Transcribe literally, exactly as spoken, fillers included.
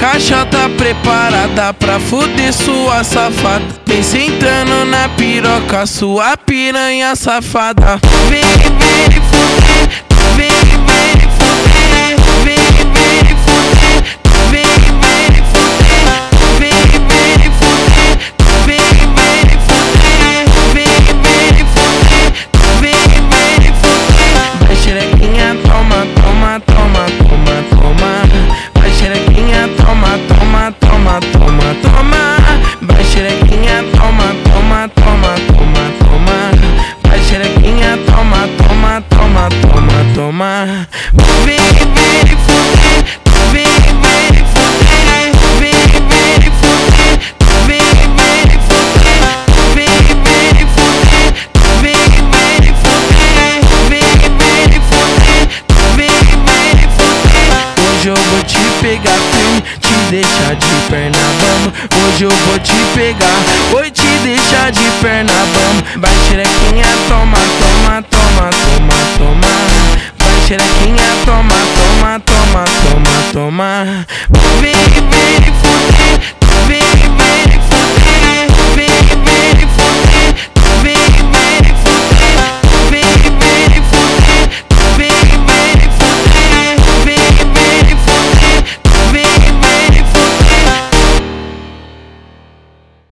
caixa tá preparada pra fuder sua safada. Vem sentando na piroca, sua piranha safada. Vem, vem fuder, vem, vem fuder, vem, vem fuder, vem, vem fuder, vem, vem fuder, vem, vem fuder, vem, vem fuder, vem, vem fuder. Vai xerequinha, toma, toma, toma, toma, toma. Vai xerequinha, toma, toma, toma, toma, toma. Vai xerequinha, toma, toma, toma, toma, toma. Vai xerequinha, toma, toma, toma, toma, toma. Vem, vem fuder, vem, vem fuder, vem, vem fuder, vem, vem fuder, vem, vem fuder, vem, vem fuder, vem, vem fuder, vem, vem fuder. Hoje eu vou te pegar firme, te deixar de perna bamba. Hoje eu vou te pegar, vou te deixar de perna bamba. Vai xerequinha, toma, toma, toma, toma, toma. Vai xerequinha, toma, toma, toma, toma, toma. Vem, vem fuder.